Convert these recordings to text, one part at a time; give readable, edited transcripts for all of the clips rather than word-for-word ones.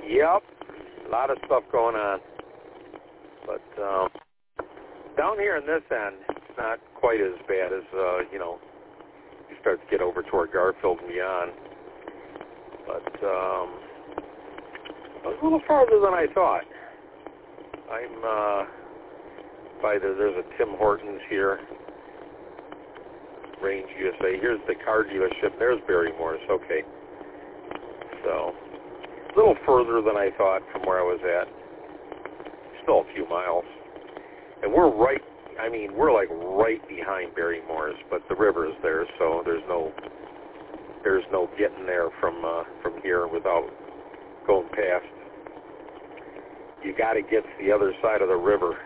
Yep, a lot of stuff going on. But down here in this end, it's not quite as bad as, you start to get over toward Garfield and beyond. But it was a little farther than I thought. I'm there's a Tim Hortons here, Range USA. Here's the car dealership. There's Barrymore's. Okay. So, a little further than I thought from where I was at. Still a few miles. And we're like right behind Barrymore's, but the river is there, so there's no getting there from here without going past. You got to get to the other side of the river.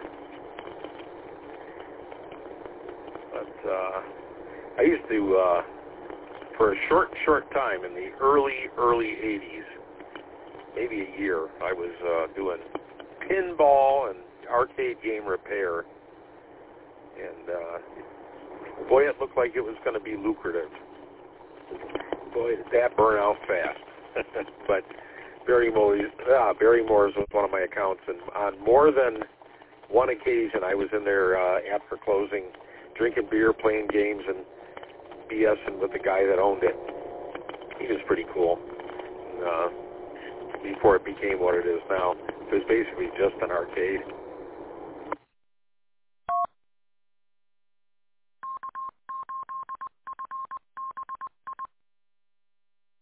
But I used to, for a short time in the early 80s, maybe a year, I was doing pinball and arcade game repair. And boy, it looked like it was going to be lucrative. Boy, did that burn out fast. But Barrymore's was one of my accounts, and on more than one occasion, I was in there after closing, drinking beer, playing games, and BSing with the guy that owned it. He was pretty cool. Before it became what it is now, it was basically just an arcade.